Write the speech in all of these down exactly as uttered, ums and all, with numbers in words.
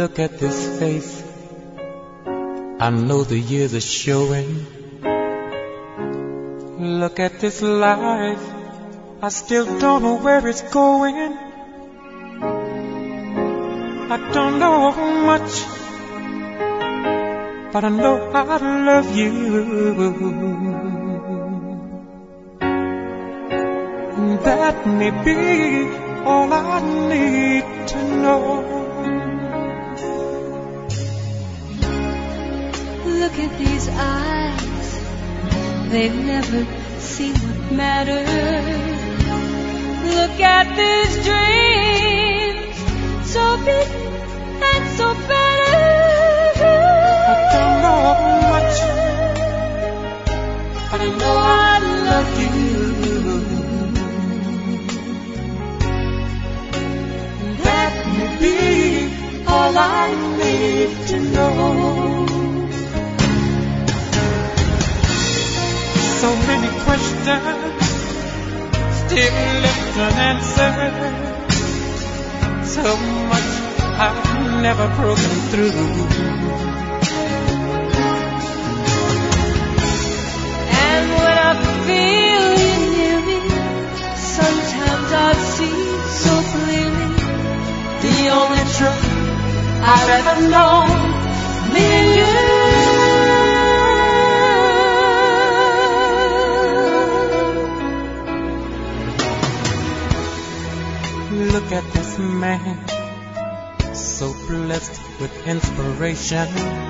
Look at this face, I know the years are showing. Look at this life, I still don't know where it's going. I don't know much, but I know I love you. And that may be all I need to know. Look at these eyes, they've never seen what matters. Look at these dreams, so big and so better. I don't know much, but I know I love you. And that may be all I need to know. So many questions still left unanswered. So much I've never broken through. And when I feel you near me, sometimes I see so clearly the only truth I've ever known, me and you. Look at this man, so blessed with inspiration.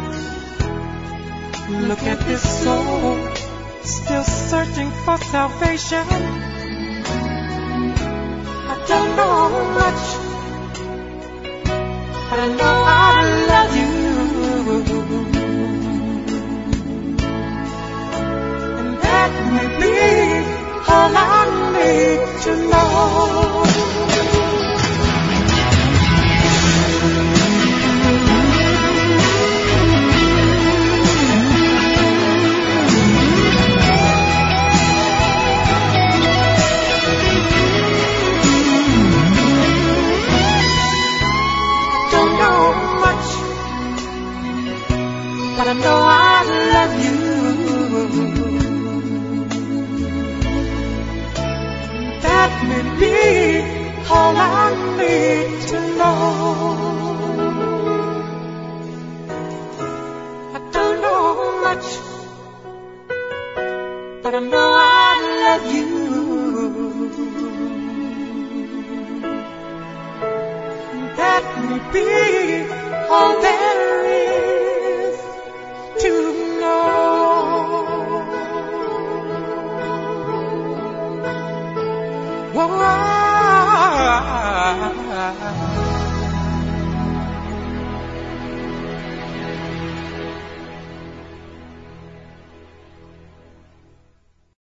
Look at this soul, still searching for salvation. I don't know much, but I know I love you. And that may be all I need to know. But I know I love you. That may be all I need to know. I don't know much, but I know I love you. That may be all that